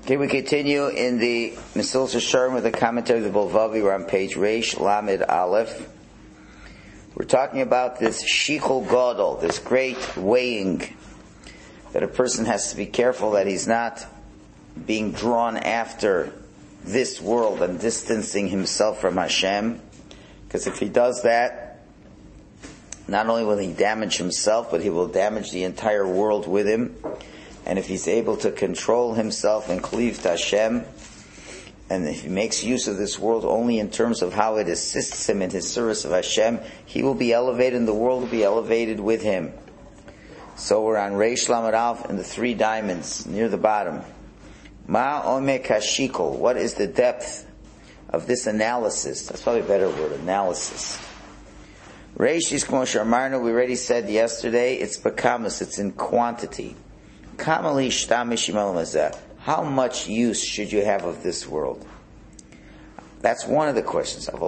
Okay, we continue in the Mesilas Yesharim with the commentary of the Bilvavi. We're on page Reish Lamed Aleph. We're talking about this Shichul Gadol, this great weighing, that a person has to be careful that he's not being drawn after this world and distancing himself from Hashem. Because if he does that, not only will he damage himself, but he will damage the entire world with him. And if he's able to control himself and cleave to Hashem, and if he makes use of this world only in terms of how it assists him in his service of Hashem, he will be elevated and the world will be elevated with him. So we're on Reish Lamed Aleph and the 3 diamonds near the bottom. Ma Omek HaShikol. What is the depth of this analysis? That's probably a better word, analysis. Reish is Kmo Shamarnu, we already said yesterday, it's bekamus, it's in quantity. How much use should you have of this world? That's one of the questions. But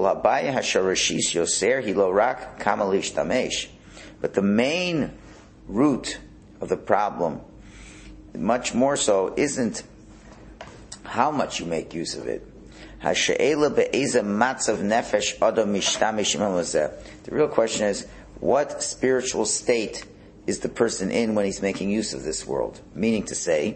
the main root of the problem, much more so, isn't how much you make use of it. The real question is, what spiritual state is the person in when he's making use of this world? Meaning to say,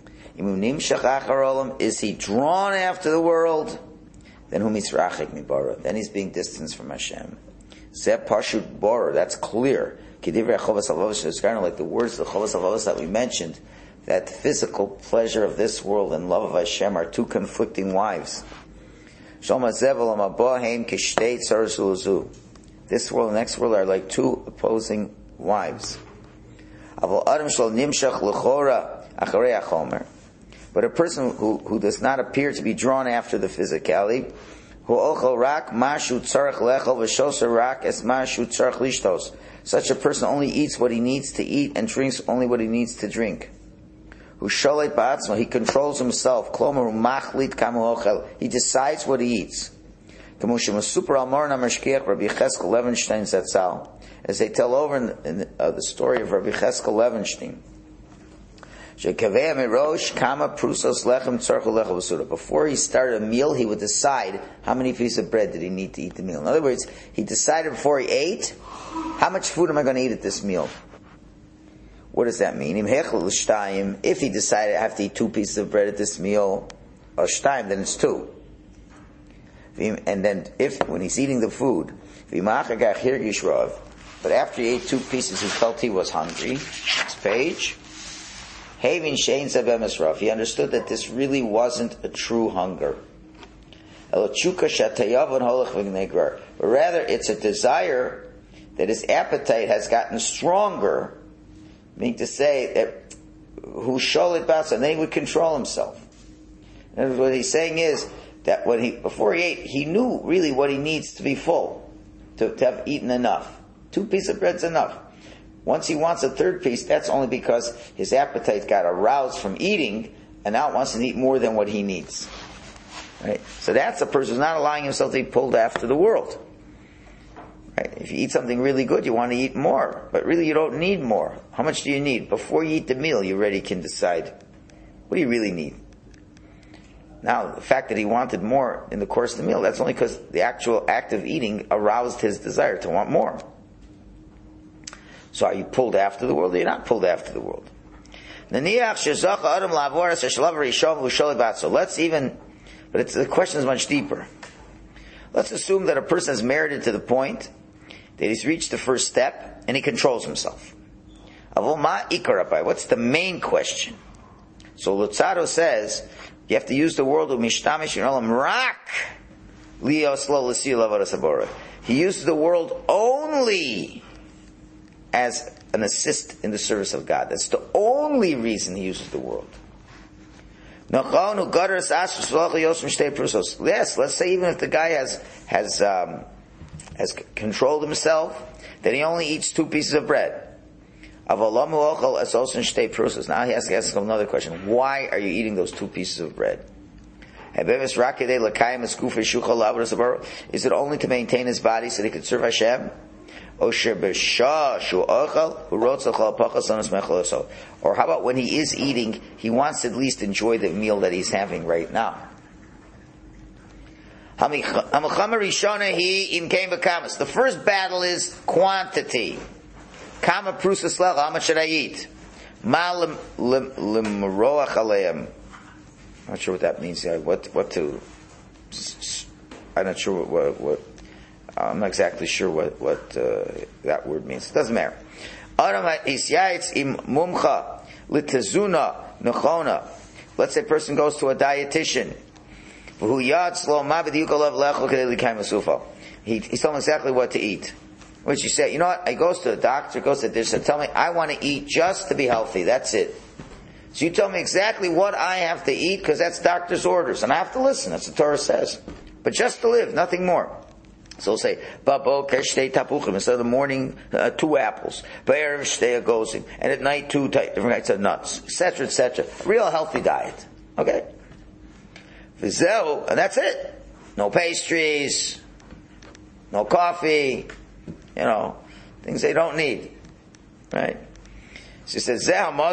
is he drawn after the world? Then he's being distanced from Hashem. That's clear. Like the words of the Chovos HaLevavos that we mentioned, that the physical pleasure of this world and love of Hashem are 2 conflicting wives. This world and the next world are like 2 opposing wives. But a person who does not appear to be drawn after the physicality, such a person only eats what he needs to eat and drinks only what he needs to drink. He controls himself. He decides what he eats. As they tell over in the story of Rabbi Cheskel Levenstein. Before he started a meal, he would decide how many pieces of bread did he need to eat the meal. In other words, he decided before he ate, how much food am I going to eat at this meal? What does that mean? If he decided I have to eat 2 pieces of bread at this meal, then it's 2. And then when he's eating the food, but after he ate 2 pieces, he felt he was hungry. Next page. He understood that this really wasn't a true hunger. But rather, it's a desire that his appetite has gotten stronger, meaning to say that and then he would control himself. And what he's saying is that before he ate, he knew really what he needs to be full, to have eaten enough. 2 pieces of bread's enough. Once he wants a 3rd piece, that's only because his appetite got aroused from eating, and now it wants to eat more than what he needs. Right? So that's a person who's not allowing himself to be pulled after the world. Right? If you eat something really good, you want to eat more, but really you don't need more. How much do you need? Before you eat the meal, you already can decide, what do you really need? Now, the fact that he wanted more in the course of the meal, that's only because the actual act of eating aroused his desire to want more. So are you pulled after the world or you're not pulled after the world? Let's even, but the question is much deeper. Let's assume that a person has merited to the point that he's reached the first step and he controls himself. What's the main question? So Luzzatto says, you have to use the word he uses the world only as an assist in the service of God. That's the only reason he uses the world. Yes, let's say even if the guy has controlled himself, that he only eats 2 pieces of bread. Now he has to ask him another question. Why are you eating those 2 pieces of bread? Is it only to maintain his body so that he could serve Hashem? Or how about when he is eating, he wants to at least enjoy the meal that he's having right now. The first battle is quantity. Kama prusa slel, how much should I eat? I'm not sure what that means. I'm not sure what I'm not exactly sure what that word means. It doesn't matter. Let's say a person goes to a dietitian. He's telling him exactly what to eat. Which you say, you know what? I goes to the doctor, goes to this, and tell me I want to eat just to be healthy. That's it. So you tell me exactly what I have to eat because that's doctor's orders, and I have to listen. That's what the Torah says. But just to live, nothing more. So we'll say, instead of the morning, 2 apples. And at night, 2 different kinds of nuts, etc., etc. Real healthy diet. Okay? And that's it. No pastries, no coffee, things they don't need. Right? She says,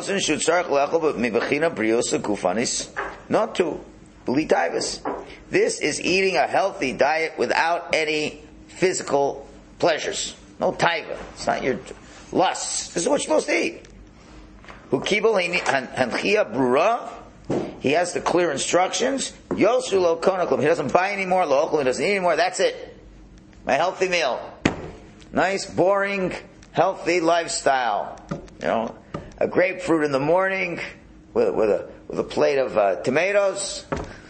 not to. This is eating a healthy diet without any physical pleasures. No taiva. It's not your lusts. This is what you're supposed to eat. He has the clear instructions. He doesn't buy any more. He doesn't eat any more. That's it. My healthy meal. Nice, boring, healthy lifestyle. A grapefruit in the morning with a plate of tomatoes.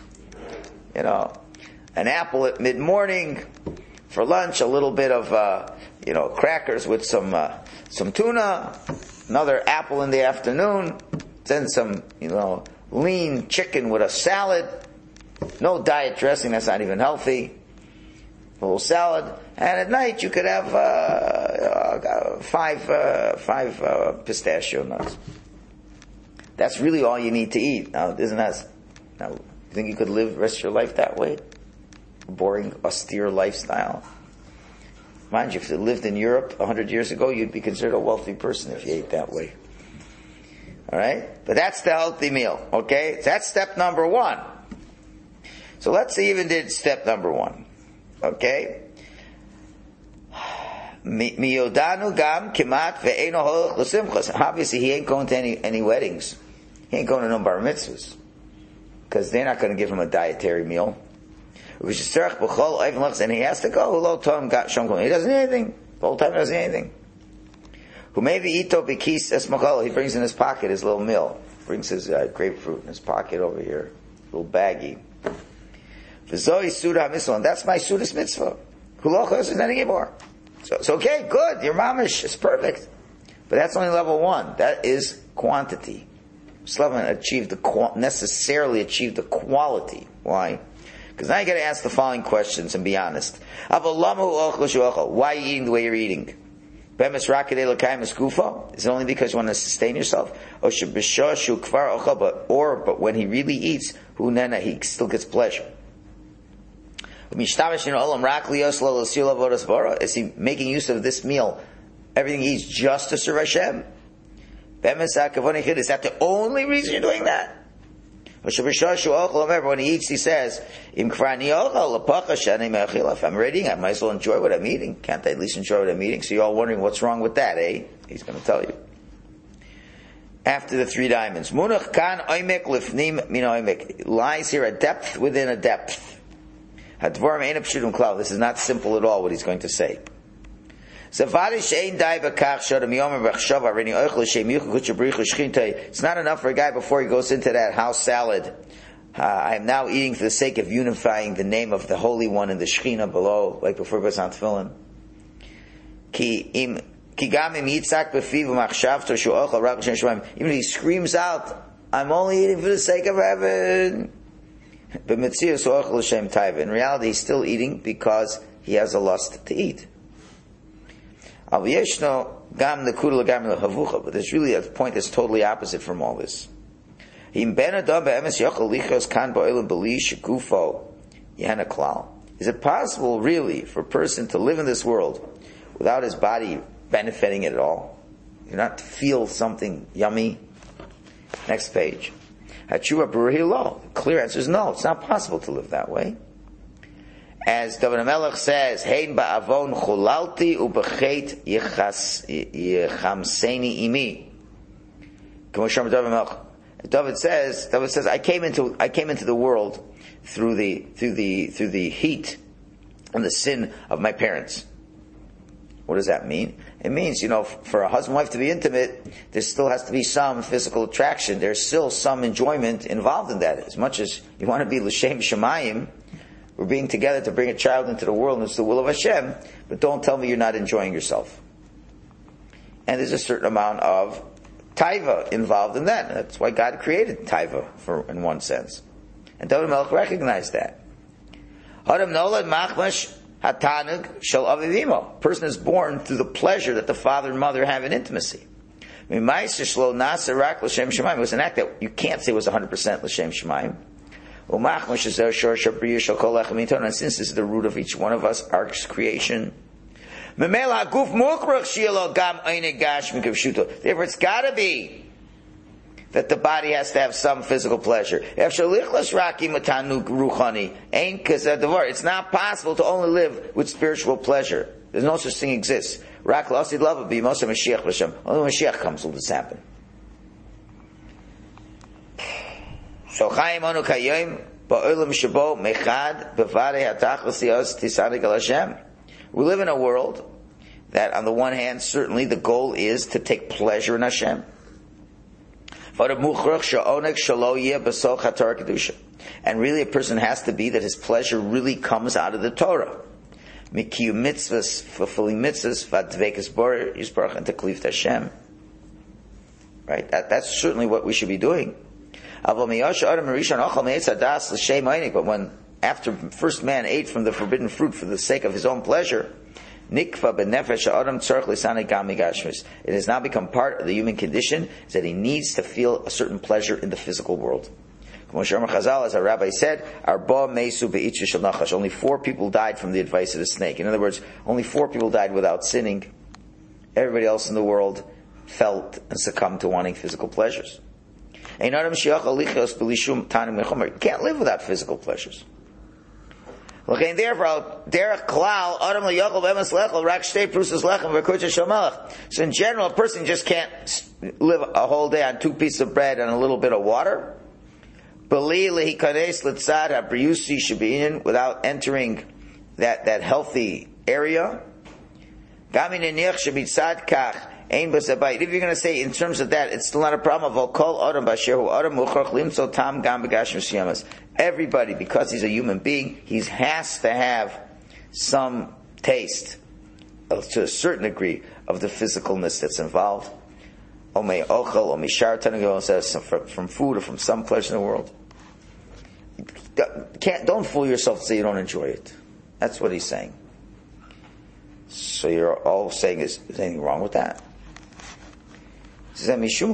An apple at mid-morning. For lunch, a little bit of crackers with some tuna. Another apple in the afternoon. Then some lean chicken with a salad. No diet dressing, that's not even healthy. A little salad. And at night you could have 5 pistachio nuts. That's really all you need to eat. Now, you think you could live the rest of your life that way? Boring, austere lifestyle. Mind you, if you lived in Europe 100 years ago, you'd be considered a wealthy person if you ate that way. Alright? But that's the healthy meal. Okay? That's step number 1. So let's see even did step number 1. Okay? Obviously he ain't going to any weddings. He ain't going to no bar mitzvahs. Because they're not going to give him a dietary meal. And he has to go. He doesn't need anything. The whole time he doesn't need anything. Who maybe he brings in his pocket his little meal. Brings his grapefruit in his pocket over here. Little baggie. That's my Sudas mitzvah. Doesn't need any more. So it's okay, good. Your mamish is perfect. But that's only level 1. That is quantity. Still haven't necessarily achieved the quality. Why? Because now you got to ask the following questions and be honest. Why are you eating the way you're eating? Is it only because you want to sustain yourself? But when he really eats, he still gets pleasure. Is he making use of this meal? Everything he eats just to serve Hashem? Is that the only reason you're doing that? When he eats, he says, if I'm eating, I might as well enjoy what I'm eating. Can't I at least enjoy what I'm eating? So you're all wondering what's wrong with that, eh? He's going to tell you. After the 3 diamonds. Lies here a depth within a depth. This is not simple at all what he's going to say. It's not enough for a guy before he goes into that house salad. I am now eating for the sake of unifying the name of the Holy One and the Shekhinah below, like before he goes on tefillin. Even if he screams out, I'm only eating for the sake of heaven. In reality, he's still eating because he has a lust to eat. But there's really a point that's totally opposite from all this. Is it possible, really, for a person to live in this world without his body benefiting it at all? You not feel something yummy? Next page. Hatshuva Baruhi Lo. Clear answer is no. It's not possible to live that way. As David HaMelech says, Hein ba'avon chulalti ubechet yechamseni imi. David says, I came into the world through the heat and the sin of my parents. What does that mean? It means, for a husband and wife to be intimate, there still has to be some physical attraction. There's still some enjoyment involved in that. As much as you want to be l'shem shemayim, we're being together to bring a child into the world, and it's the will of Hashem, but don't tell me you're not enjoying yourself. And there's a certain amount of taiva involved in that. That's why God created taiva, in one sense. And David HaMelech recognized that. Adam nolad machmash hatanug shel avivimo. Person is born through the pleasure that the father and mother have in intimacy. It was an act that you can't say was 100% l'shem shemayim. And since this is the root of each one of us, our creation, therefore it's got to be that the body has to have some physical pleasure. It's not possible to only live with spiritual pleasure. There's no such thing exists. Only when Mashiach comes will this happen. So Chaim Anu Kayim Ba'olam Shabo Mechad Bevare Hatachlis Yos Tisadik Al Hashem. We live in a world that, on the one hand, certainly the goal is to take pleasure in Hashem. And really, a person has to be that his pleasure really comes out of the Torah. Mikiyu mitzvahs, fulfilling mitzvahs, v'advekas bor yisbarach, and to cleave to Hashem. Right? That's certainly what we should be doing. But when after first man ate from the forbidden fruit for the sake of his own pleasure, it has now become part of the human condition that he needs to feel a certain pleasure in the physical world. As our rabbi said, only 4 people died from the advice of the snake. In other words, only 4 people died without sinning. Everybody else in the world felt and succumbed to wanting physical pleasures. You can't live without physical pleasures. So in general, a person just can't live a whole day on 2 pieces of bread and a little bit of water. Should be in without entering that healthy area. If you're going to say in terms of that, it's still not a problem. Everybody, because he's a human being, he has to have some taste, to a certain degree, of the physicalness that's involved. From food or from some pleasure in the world. Don't fool yourself to say you don't enjoy it. That's what he's saying. So you're all saying, is anything wrong with that? Therefore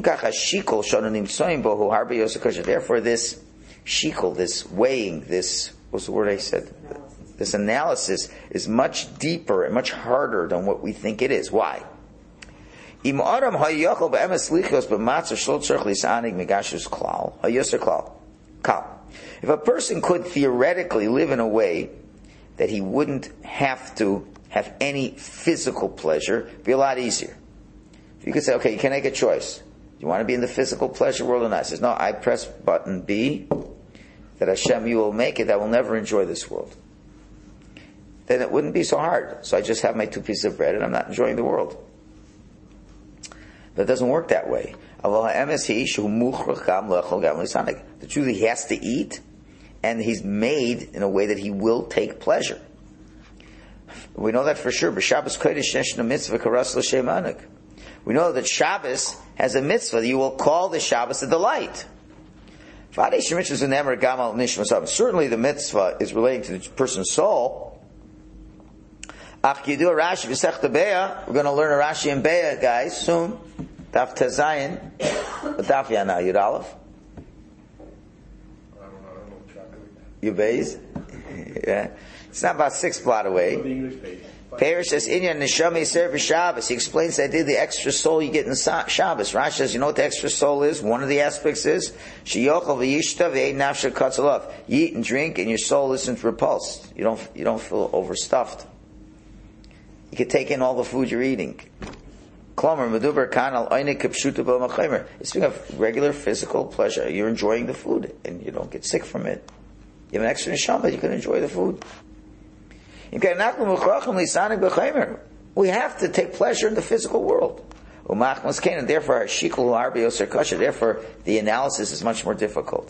this shikol, this weighing, this, what's the word I said? This analysis is much deeper and much harder than what we think it is. Why? If a person could theoretically live in a way that he wouldn't have to have any physical pleasure, it'd be a lot easier. You could say, okay, you can make a choice. Do you want to be in the physical pleasure world or not? He says, no, I press button B, that Hashem, you will make it, I will never enjoy this world. Then it wouldn't be so hard. So I just have my 2 pieces of bread and I'm not enjoying the world. But it doesn't work that way. The truth, he has to eat, and he's made in a way that he will take pleasure. We know that for sure. We know that Shabbos has a mitzvah. You will call the Shabbos a delight. Certainly the mitzvah is relating to the person's soul. We're going to learn a Rashi in Be'ah, guys, soon. Daf Tezayin. What daf ya now? Yud Aleph? You Beis? Yeah. It's not about 6 blot away. Parish says, Inyan Neshama Serve Shabbos. He explains that the extra soul you get in Shabbos. Rashi says, you know what the extra soul is? One of the aspects is, Sheyochel v'yishta v'ein nafsha katzalov. You eat and drink and your soul isn't repulsed. You don't feel overstuffed. You can take in all the food you're eating. Klomer, meduber kanal oine kipshuta b'machimer. It's being of regular physical pleasure. You're enjoying the food and you don't get sick from it. You have an extra neshama, you can enjoy the food. We have to take pleasure in the physical world. And therefore, therefore, the analysis is much more difficult.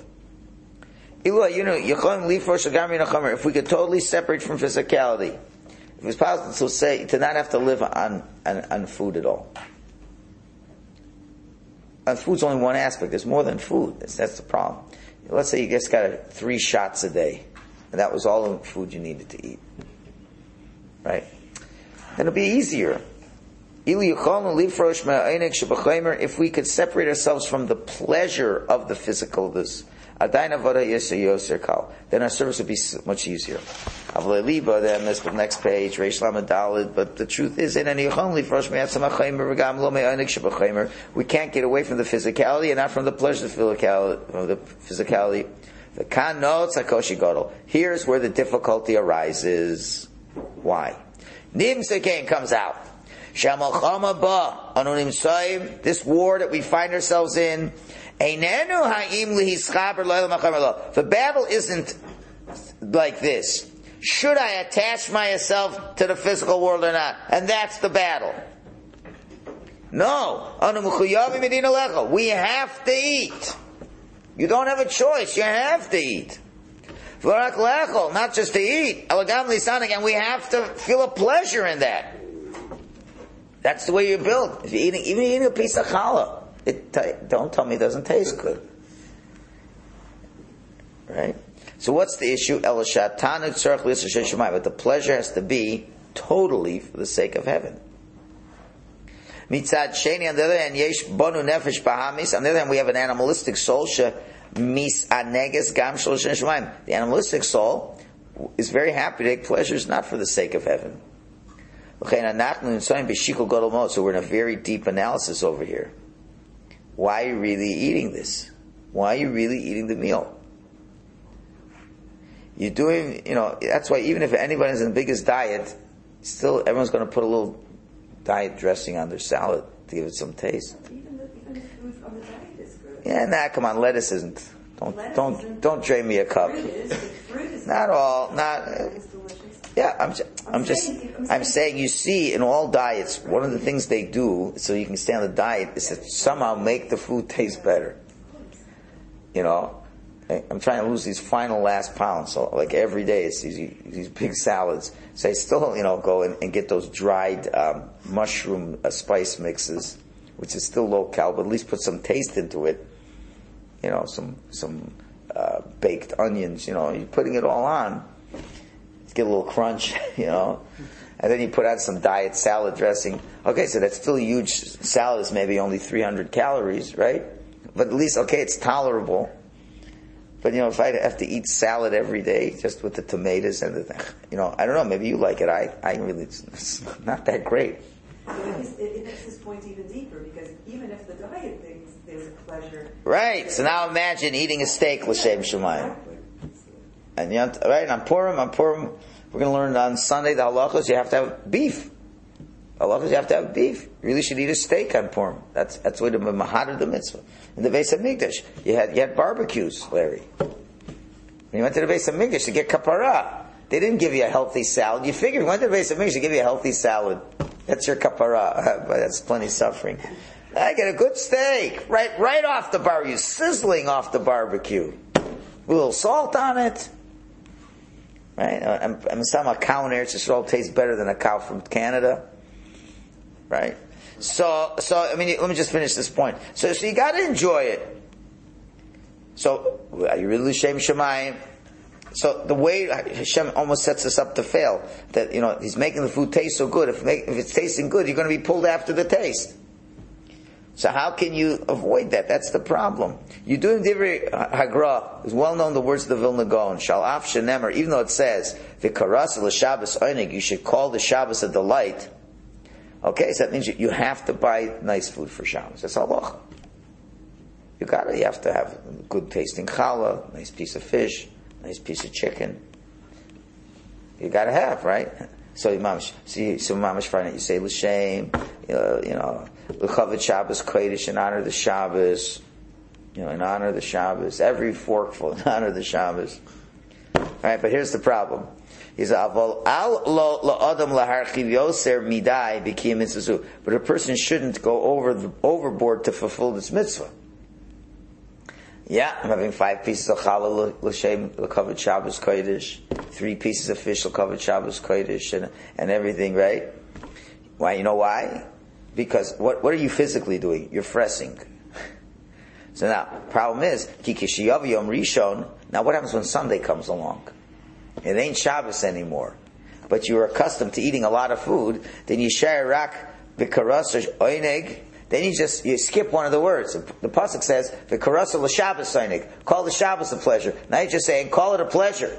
If we could totally separate from physicality, if it's possible to say, to not have to live on food at all. And food's only one aspect. There's more than food. That's the problem. Let's say you just got 3 shots a day, and that was all the food you needed to eat. Right? Then it'll be easier. If we could separate ourselves from the pleasure of the physical, then our service would be much easier. Then that's the next page, but the truth is, we can't get away from the physicality and not from the pleasure of the physicality. Here's where the difficulty arises. Why? Nimsa comes out. This war that we find ourselves in, the battle isn't like this. Should I attach myself to the physical world or not? And that's the battle. No. We have to eat. You don't have a choice. You have to eat. Not just to eat, and we have to feel a pleasure in that. That's the way you're built. If you're even eating a piece of challah, don't tell me it doesn't taste good. Right? So what's the issue? But the pleasure has to be totally for the sake of heaven. Mitzad Sheni, on the other hand, yesh bonu nefesh bahamis. On the other hand, we have an animalistic soul. The animalistic soul is very happy to take pleasures not for the sake of heaven. So we're in a very deep analysis over here. Why are you really eating this? Why are you really eating the meal? You're doing, that's why even if anybody's in the biggest diet, still everyone's going to put a little diet dressing on their salad to give it some taste. Even the food on the diet is good. Yeah, come on, lettuce isn't. Don't drain me a cup. Fruit is not all, not. It's delicious. Yeah, I'm saying you see in all diets, one of the things they do so you can stay on the diet is to somehow make the food taste better. I'm trying to lose these last pounds, so like every day it's these big salads. So I still, go and get those dried mushroom spice mixes, which is still low cal, but at least put some taste into it. Some baked onions. You're putting it all on. Get a little crunch, and then you put on some diet salad dressing. Okay, so that's still a huge salad. Is maybe only 300 calories, right? But at least, it's tolerable. But if I have to eat salad every day, just with the tomatoes and I don't know, maybe you like it. I really, it's not that great. It makes this point even deeper, because even if the diet thinks there's a pleasure. Right, so now imagine eating a steak, l'shem shemayim. And right, on Purim, we're going to learn on Sunday the halachos. You have to have beef. Halachos, you have to have beef. You really should eat a steak on Purim. That's the way to mahadar the mitzvah. In the Beis Hamikdash, you had barbecues, Larry. When you went to the Beis Hamikdash to get kapara, they didn't give you a healthy salad. You figure you went to the Beis Hamikdash to give you a healthy salad. That's your kapara. But that's plenty of suffering. I get a good steak right off the barbecue, sizzling off the barbecue. A little salt on it. Right? I'm saying a cow in there, it just all tastes better than a cow from Canada. Right? So let me just finish this point. So you gotta enjoy it. So, are you really Shem Shemayim? So the way Hashem almost sets us up to fail, that, He's making the food taste so good. If it's tasting good, you're going to be pulled after the taste. So how can you avoid that? That's the problem. You do in Divrei Hagra, is well known the words of the Vilna Gaon, Shalaf Shenemer, even though it says, V'karasa l'Shabbos oinig, you should call the Shabbos a delight. Okay, so that means you have to buy nice food for Shabbos. That's halacha. You have to have good tasting challah, nice piece of fish, nice piece of chicken. You gotta have, right? So mamash Friday night you say l'shem, l'chavod Shabbos kodesh in honor of the Shabbos, in honor of the Shabbos. Every forkful in honor of the Shabbos. All right, but here's the problem. He's avol al lo la'adam laharchiv yoser midai b'kiyam mitzvah. But a person shouldn't go overboard to fulfill this mitzvah. Yeah, I'm having 5 pieces of challah l'shem l'kavod Shabbos kodesh, 3 pieces of fish l'kavod Shabbos kodesh, and everything, right? Why? You know why? Because what are you physically doing? You're fressing. So now, problem is, ki kishiyav yom rishon. Now, what happens when Sunday comes along? It ain't Shabbos anymore, but you were accustomed to eating a lot of food. Then you share rak v'karas oineg. Then you skip one of the words. The pasuk says, "V'karasa l'Shabbos oineg." Call the Shabbos a pleasure. Now you're just saying, call it a pleasure.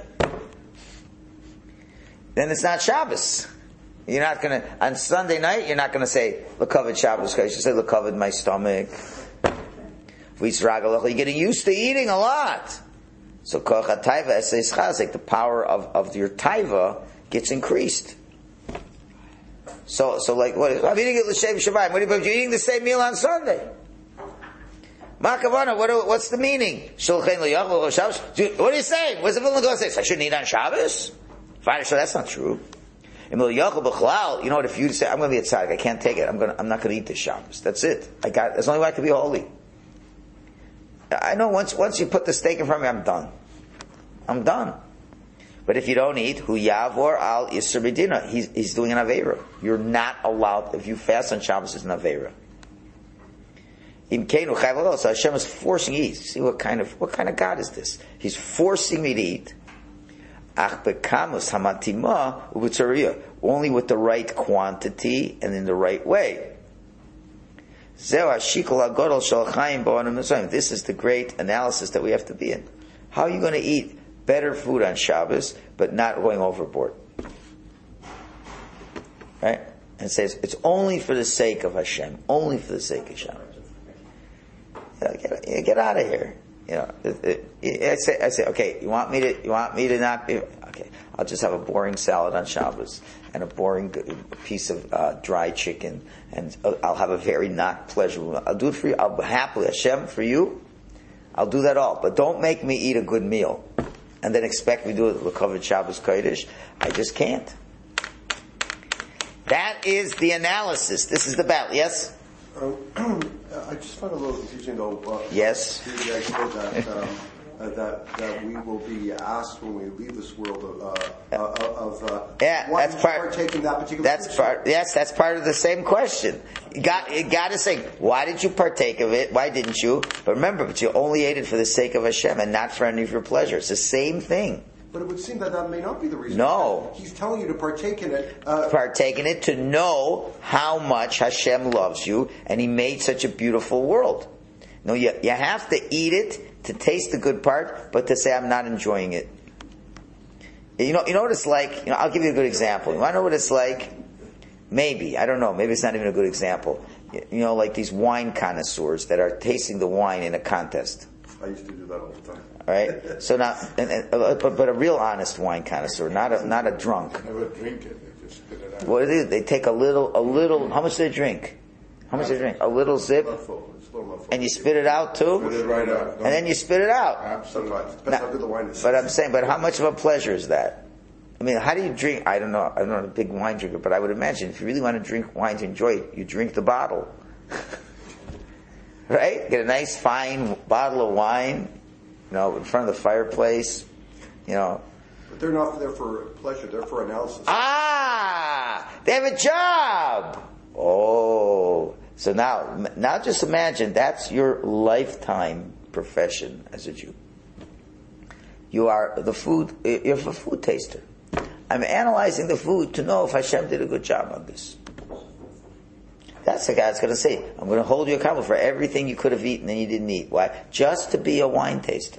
Then it's not Shabbos. You're not going to on Sunday night. You're not going to say l'kavod Shabbos. You should say l'kavod my stomach. You're getting used to eating a lot. So koach taiva eseis chazik, the power of your taiva gets increased. So like what? I'm eating it l'shem Shabbat. What are you eating the same meal on Sunday? Makavana, what's the meaning? What are you saying? What's the Vilna Gaon say? So I shouldn't eat on Shabbos? Fine, so that's not true. You know what? If you say I'm going to be a tzaddik, I can't take it. I'm not going to eat this Shabbos. That's it. That's the only way I can be holy. I know once you put the steak in front of me, I'm done. But if you don't eat, hu yavor al yisur b'dina, he's doing an aveira. You're not allowed, if you fast on Shabbos, it's an aveira. So Hashem is forcing you to eat. See what kind of God is this? He's forcing me to eat. Only with the right quantity and in the right way. This is the great analysis that we have to be in. How are you going to eat better food on Shabbos, but not going overboard? Right? And it says, it's only for the sake of Hashem. Only for the sake of Shabbos. Get out of here. I say, okay, you want me to not be, okay, I'll just have a boring salad on Shabbos and a boring piece of dry chicken, and I'll have a very not pleasurable. I'll do it for you. I'll happily, Hashem, for you, I'll do that all. But don't make me eat a good meal and then expect me to do it with covered Shabbos Kodesh. I just can't. That is the analysis. This is the battle. Yes? I just found a little confusing though. Yes. The idea that we will be asked when we leave this world that's part. Partaking that particular. That's part. Yes, that's part of the same question. You got to say, why did you partake of it? Why didn't you? But remember, you only ate it for the sake of Hashem and not for any of your pleasure. It's the same thing. But it would seem that may not be the reason. No. He's telling you to partake in it. Partake in it to know how much Hashem loves you and He made such a beautiful world. No, you have to eat it to taste the good part, but to say, I'm not enjoying it. You know what it's like? I'll give you a good example. You want to know what it's like? Maybe. I don't know. Maybe it's not even a good example. Like these wine connoisseurs that are tasting the wine in a contest. I used to do that all the time. All right. So now, but a real honest wine connoisseur, not a drunk. I never drink it. They just spit it out. What do they do? They take a little. How much do they drink? How much do they drink? A little zip. And you spit it out too? Spit it right out. And then you spit it out. Absolutely. Depends how good the wine is. But I'm saying, how much of a pleasure is that? I mean, how do you drink? I don't know. I'm not a big wine drinker, but I would imagine if you really want to drink wine to enjoy it, you drink the bottle. Right? Get a nice fine bottle of wine, in front of the fireplace, But they're not there for pleasure, they're for analysis. They have a job! Oh. So now just imagine that's your lifetime profession as a Jew. You're a food taster. I'm analyzing the food to know if Hashem did a good job on this. That's what God's going to say. I'm going to hold you accountable for everything you could have eaten and you didn't eat. Why? Just to be a wine taster.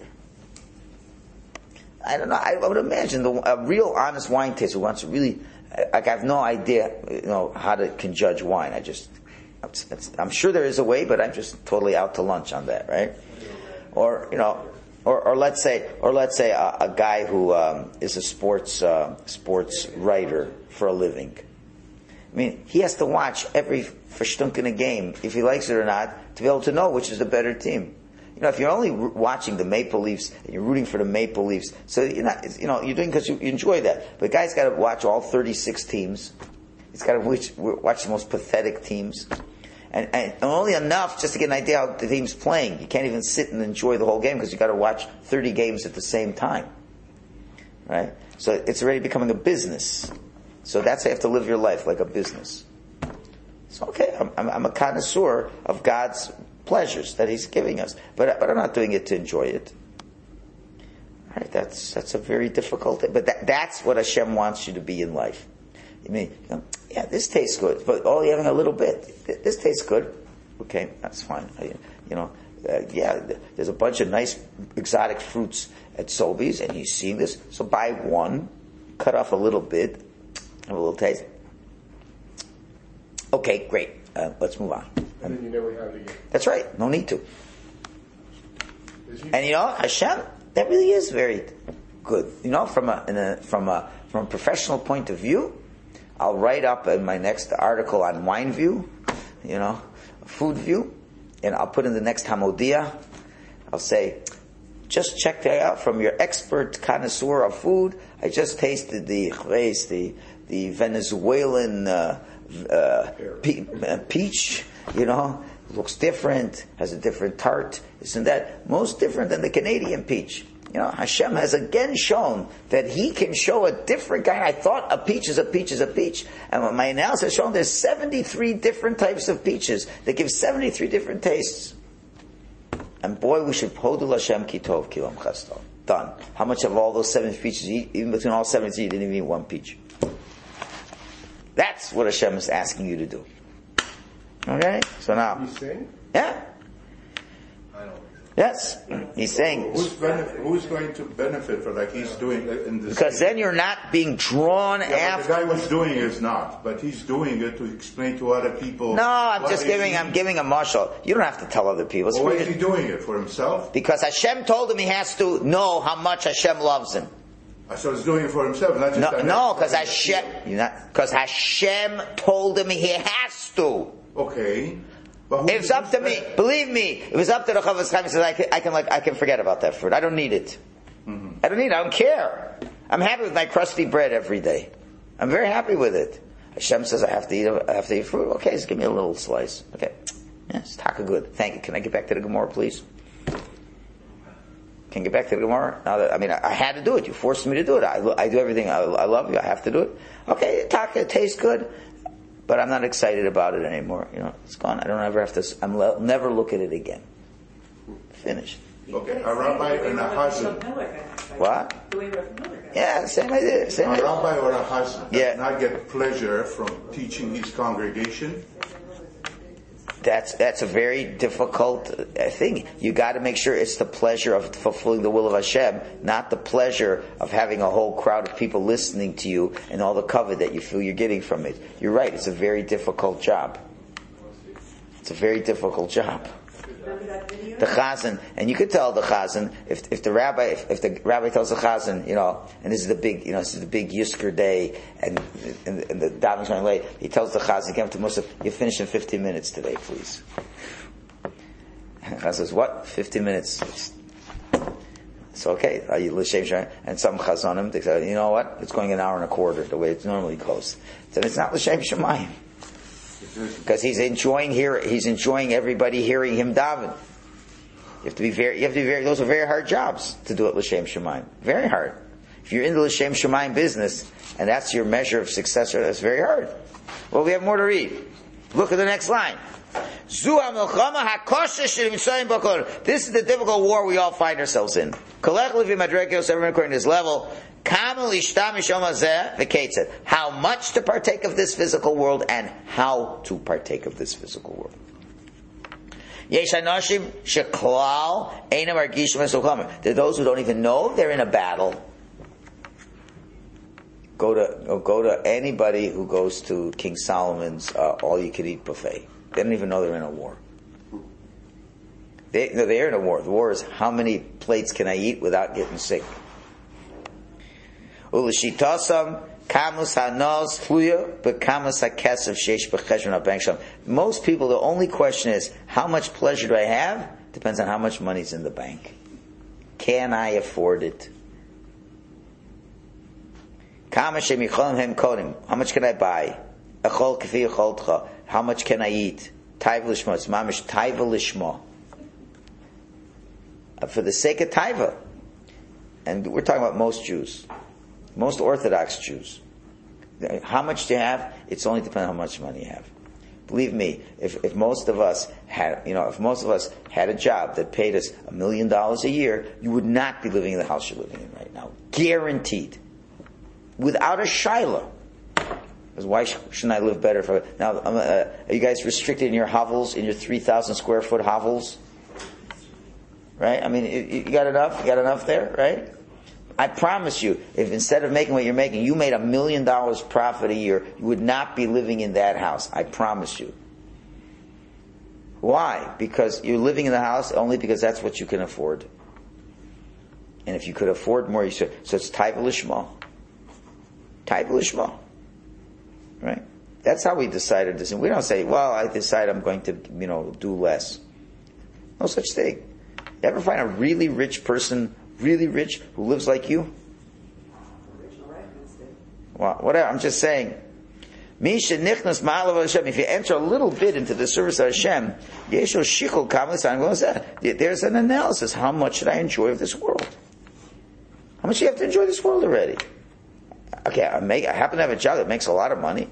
I don't know. I would imagine a real honest wine taster who wants to really, I have no idea, how to can judge wine. I'm sure there is a way, but I'm just totally out to lunch on that, right? Or let's say a guy who is a sports writer for a living. I mean, he has to watch every verstunk in a game, if he likes it or not, to be able to know which is the better team. If you're only watching the Maple Leafs and you're rooting for the Maple Leafs, so you're not, you're doing because you enjoy that. But the guy's got to watch all 36 teams. He's got to watch the most pathetic teams. And only enough just to get an idea how the team's playing. You can't even sit and enjoy the whole game because you've got to watch 30 games at the same time. Right? So it's already becoming a business. So that's how you have to live your life, like a business. So okay, I'm a connoisseur of God's pleasures that He's giving us. But I'm not doing it to enjoy it. All right, that's a very difficult thing. But that's what Hashem wants you to be in life. I mean, this tastes good, but only having a little bit. This tastes good. Okay, that's fine. There's a bunch of nice exotic fruits at Sobeys, and he's seeing this. So buy one, cut off a little bit, have a little taste. Okay, great. Let's move on. And then you never have it again. That's right. No need to. And Hashem, that really is very good. From a professional point of view, I'll write up in my next article on Wine View, Food View, and I'll put in the next Hamodia. I'll say, just check that out from your expert connoisseur of food. I just tasted the Venezuelan peach. Looks different, has a different tart, isn't that? Most different than the Canadian peach. Hashem has again shown that He can show a different kind. I thought a peach is a peach is a peach. And my analysis has shown there's 73 different types of peaches that give 73 different tastes. And boy, we should Hodul Hashem Kitov Kilam Chasto. Done. How much of all those 70 peaches you eat? Even between all 73, you didn't even eat one peach. That's what Hashem is asking you to do. Okay? So now. He's saying? Yeah. Yes, he's saying. Who's going to benefit for like he's doing in this? Because then you're not being drawn after. The guy who's doing it is not, but he's doing it to explain to other people. No, I'm giving a mashal. You don't have to tell other people. Well, why is he doing it for himself? Because Hashem told him he has to know how much Hashem loves him. So he's doing it for himself, not just because Hashem told him he has to. Okay. It's up to me. Believe me, if it's up to the Chofetz Chaim, he says, I can forget about that fruit. I don't need it. Mm-hmm. I don't need it. I don't care. I'm happy with my crusty bread every day. I'm very happy with it. Hashem says I have to eat fruit. Okay, just give me a little slice. Okay. Yes, taka good. Thank you. Can I get back to the Gemara, please? Can I get back to the Gemara? I had to do it. You forced me to do it. I do everything. I love you. I have to do it. Okay, taka tastes good. But I'm not excited about it anymore. It's gone. I don't ever have to. I'll never look at it again. Finished. Okay, a rabbi and a husband. What? The way Rav Miller got. Yeah, same idea. A rabbi or a husband does not get pleasure from teaching his congregation. That's a very difficult thing. You got to make sure it's the pleasure of fulfilling the will of Hashem, not the pleasure of having a whole crowd of people listening to you and all the cover that you feel you're getting from it. You're right. It's a very difficult job. It's a very difficult job. The chazan, and you could tell the chazan if the rabbi tells the chazan, and this is the big Yizkor day, and the davening's running late. He tells the chazan, "Come to Musaf, you finish in 15 minutes today, please." And the chazan says, "What? 15 minutes?" It's okay. And some chazanim, they say, "You know what? It's going an hour and a quarter, the way it normally goes." So it's not l'shem shemayim. Because he's enjoying everybody hearing him daven. You have to be very. Those are very hard jobs to do at l'shem shemayim. Very hard. If you're in the l'shem shemayim business and that's your measure of success, that's very hard. Well, we have more to read. Look at the next line. This is the difficult war we all find ourselves in. Collectively, everyone according to his level. How much to partake of this physical world and how to partake of this physical world. There are those who don't even know they're in a battle. Go to anybody who goes to King Solomon's all-you-can-eat buffet. They don't even know they're in a war. They're in a war. The war is how many plates can I eat without getting sick. Most people, the only question is, how much pleasure do I have? Depends on how much money's in the bank. Can I afford it? How much can I buy? How much can I eat? For the sake of taiva. And we're talking about most Jews. Most Orthodox Jews. How much do you have? It's only depending on how much money you have. Believe me, if most of us had a job that paid us $1 million a year, you would not be living in the house you're living in right now. Guaranteed. Without a shaila. Because why shouldn't I live better? Now, are you guys restricted in your hovels, in your 3,000 square foot hovels? Right? I mean, you got enough? You got enough there, right? I promise you, if instead of making what you're making, you made $1 million profit a year, you would not be living in that house. I promise you. Why? Because you're living in the house only because that's what you can afford. And if you could afford more, you should. So it's taiva lishma. Taiva lishma. Right? That's how we decided this. And we don't say, well, I decide I'm going to, do less. No such thing. You ever find a really rich person, really rich, who lives like you? Well, whatever. I'm just saying. If you enter a little bit into the service of Hashem, there's an analysis. How much should I enjoy of this world? How much do you have to enjoy this world already? Okay, I happen to have a job that makes a lot of money.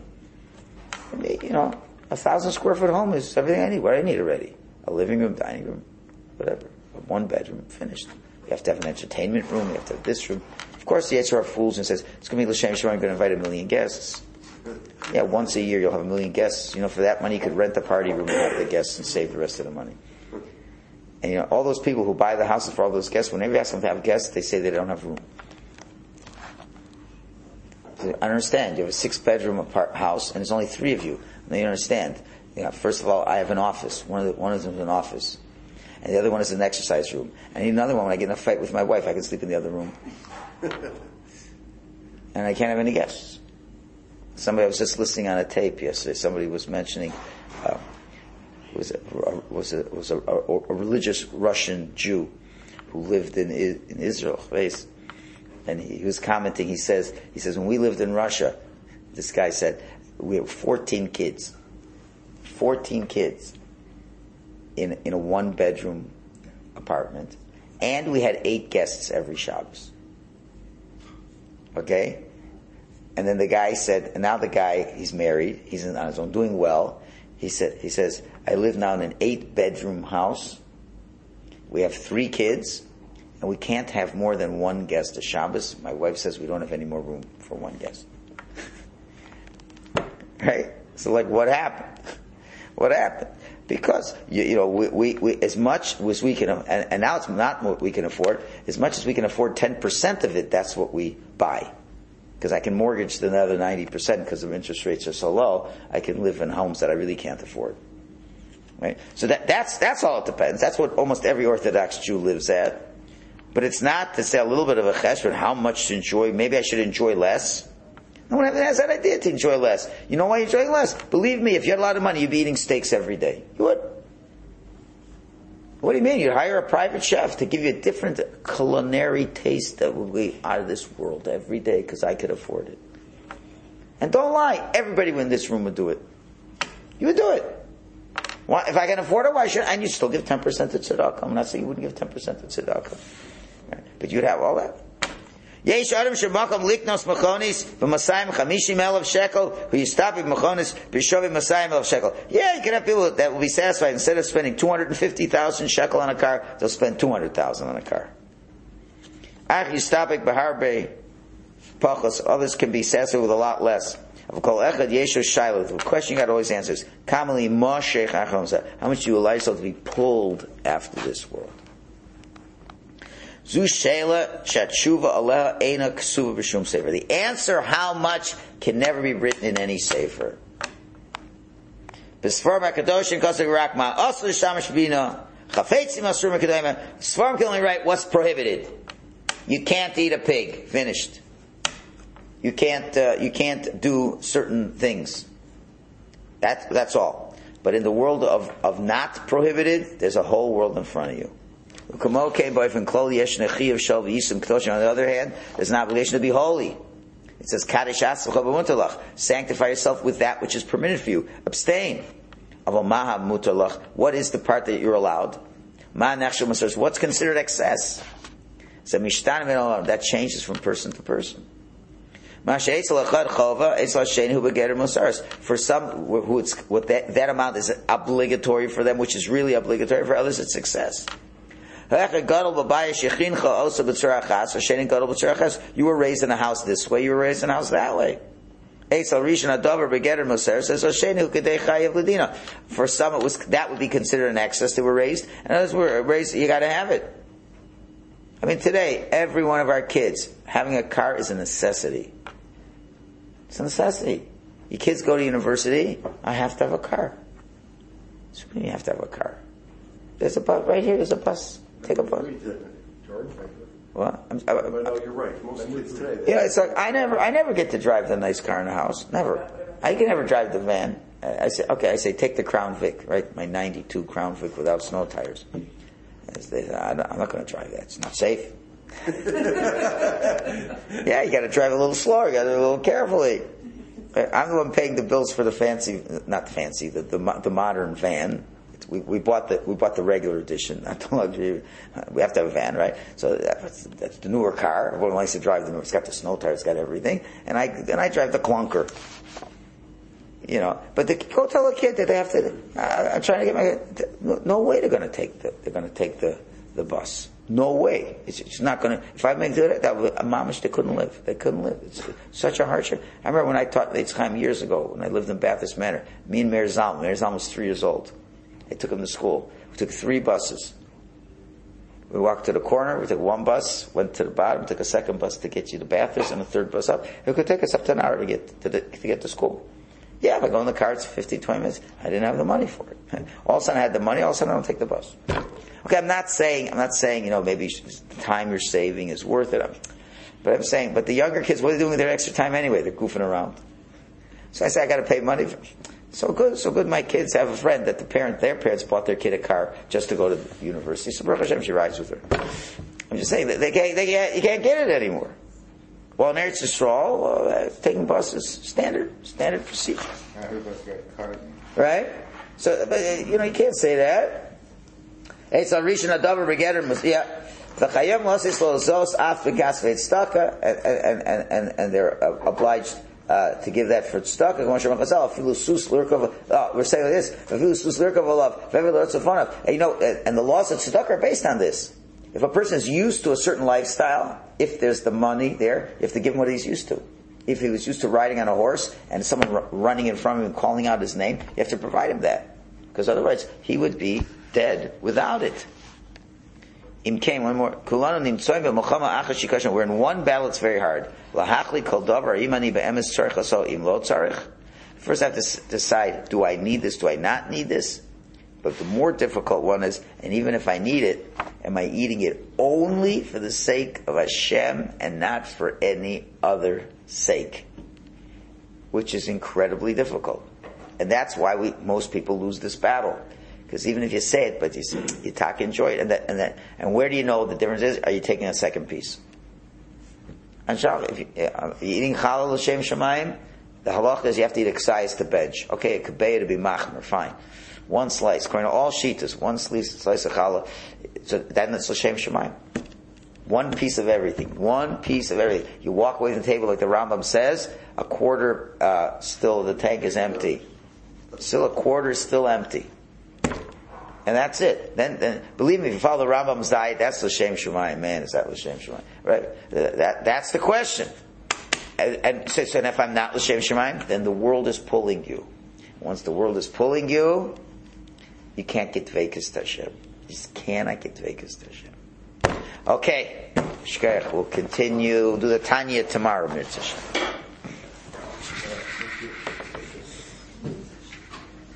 1,000 square foot home is everything I need. What I need already. A living room, dining room, whatever. 1 bedroom, finished. You have to have an entertainment room. You have to have this room. Of course, the Yetzer Hara fools and says, it's going to be L'Shem Shemar, I'm going to invite 1 million guests. Yeah, once a year you'll have 1 million guests. For that money you could rent the party room and have the guests and save the rest of the money. And all those people who buy the houses for all those guests, whenever you ask them to have guests, they say they don't have room. So I understand. You have a 6-bedroom house and there's only 3 of you. And you understand. First of all, I have an office. One of them is an office. And the other one is an exercise room. I need another one when I get in a fight with my wife. I can sleep in the other room. And I can't have any guests. I was just listening on a tape yesterday. Somebody was mentioning was a religious Russian Jew who lived in Israel, and he was commenting. He says when we lived in Russia, this guy said we have 14 kids in a 1-bedroom apartment, and we had 8 guests every Shabbos. Okay. And then the guy said, and now the guy, he's married, he's on his own, doing well. He says, I live now in an 8-bedroom house. We have 3 kids, and we can't have more than 1 guest a Shabbos. My wife says we don't have any more room for 1 guest. Right? So what happened? What happened? Because, we as much as we can, and now it's not what we can afford, as much as we can afford 10% of it, that's what we buy. Because I can mortgage the other 90% because the interest rates are so low, I can live in homes that I really can't afford. Right? So that's all it depends. That's what almost every Orthodox Jew lives at. But it's not to say a little bit of a cheshbon, how much to enjoy. Maybe I should enjoy less. No one ever has that idea to enjoy less. You know why you're enjoying less? Believe me, if you had a lot of money, you'd be eating steaks every day. You would. What do you mean? You'd hire a private chef to give you a different culinary taste that would be out of this world every day because I could afford it. And don't lie, everybody in this room would do it. You would do it. Why, if I can afford it, why should I? And you still give 10% to tzedakah. I'm not saying you wouldn't give 10% to tzedakah. Right? But you'd have all that. Yesh adam shemakam liknos mechonis b'masayim 50,000 shekel who yistabik mechonis b'shovi 50,000 shekel. Yeah, you can have people that will be satisfied. Instead of spending 250,000 shekel on a car, they'll spend 200,000 on a car. Ach yistabik b'harbe pachos. Others can be satisfied with a lot less. The question you got always answers. How much do you allow yourself to be pulled after this world? The answer how much can never be written in any sefer. Sfarim can only write what's prohibited. You can't eat a pig. Finished. You can't do certain things. That's all. But in the world of not prohibited, there's a whole world in front of you. On the other hand, there's an obligation to be holy. It says, sanctify yourself with that which is permitted for you. Abstain. What is the part that you're allowed? What's considered excess? That changes from person to person. For some, who it's what that amount is obligatory for them, which is really obligatory for others, it's excess. You were raised in a house this way, you were raised in a house that way. For some, that would be considered an excess. They were raised, and others were raised, you gotta have it. I mean, today, every one of our kids, having a car is a necessity. It's a necessity. Your kids go to university, I have to have a car. So you have to have a car. There's a bus, right here, there's a bus. Take a bus. What? No, you're right. Most kids today. It's like, I never get to drive the nice car in the house. Never. I can never drive the van. I say, take the Crown Vic, right? My 92 Crown Vic without snow tires. I'm not going to drive that. It's not safe. Yeah, you got to drive a little slower. You got to do it a little carefully. I'm the one paying the bills for the modern van. We bought the regular edition, not the luxury. We have to have a van, right? So that's the newer car. Everyone likes to drive the newer. It's got the snow tires, it's got everything, and I drive the clunker. But go tell a kid that they have to. I'm trying to get no way they're going to take the bus. No way. It's not going to. If I make do it, that would mamish. They couldn't live. It's such a hardship. I remember when I taught Yitzchayim years ago when I lived in Baptist Manor. Me and Meir Zalman. Meir Zalman was 3 years old. I took him to school. We took 3 buses. We walked to the corner. We took 1 bus. Went to the bottom. Took a second bus to get you to Bathurst, and a 3rd bus up. It could take us up to an hour to get to school. Yeah, if I go in the car, it's 15, 20 minutes. I didn't have the money for it. All of a sudden I had the money, all of a sudden I don't take the bus. Okay, I'm not saying, maybe the time you're saving is worth it. But I'm saying, but the younger kids, what are they doing with their extra time anyway? They're goofing around. So I say, I gotta pay money for So good my kids have a friend that their parents bought their kid a car just to go to the university. So Baruch Hashem, she rides with her. I'm just saying, you can't get it anymore. Well, in Eretz Yisrael, taking buses, standard procedure. Everybody's got a car. Right? So, but, you can't say that. It's a rishon adavar begeder, yeah. The chayim losis lo zos af v'gasveit staka, and they're obliged to give that for tzedakah. We're saying like this: and the laws of tzedakah are based on this. If a person is used to a certain lifestyle, if there's the money there, you have to give him what he's used to. If he was used to riding on a horse and someone running in front of him and calling out his name, you have to provide him that, because otherwise he would be dead without it. Im came one more. We're in one battle. It's very hard. First, I have to decide: do I need this? Do I not need this? But the more difficult one is, and even if I need it, am I eating it only for the sake of Hashem and not for any other sake? Which is incredibly difficult, and that's why most people lose this battle. Because even if you say it, but you talk, enjoy it, and where do you know the difference is? Are you taking a second piece? And if you're eating challah l'shem shamayim, the halacha is you have to eat exais to bench. Okay, it could be to be machmer, fine. 1 slice, according to all shitas, 1 slice of challah. So then it's l'shem shamayim. 1 piece of everything. 1 piece of everything. You walk away from the table like the Rambam says. A quarter still the tank is empty. Still a quarter is still empty. And that's it. Then believe me, if you follow the Rambam's diet, that's l'shem shamayim. Man, is that l'shem shamayim? Right? That's the question. and so if I'm not l'shem shemaim, then the world is pulling you. Once the world is pulling you, you can't get dveikus to Hashem. You just cannot get dveikus to Hashem. Okay, shkach. We'll continue. Do the Tanya tomorrow, Mitzvah.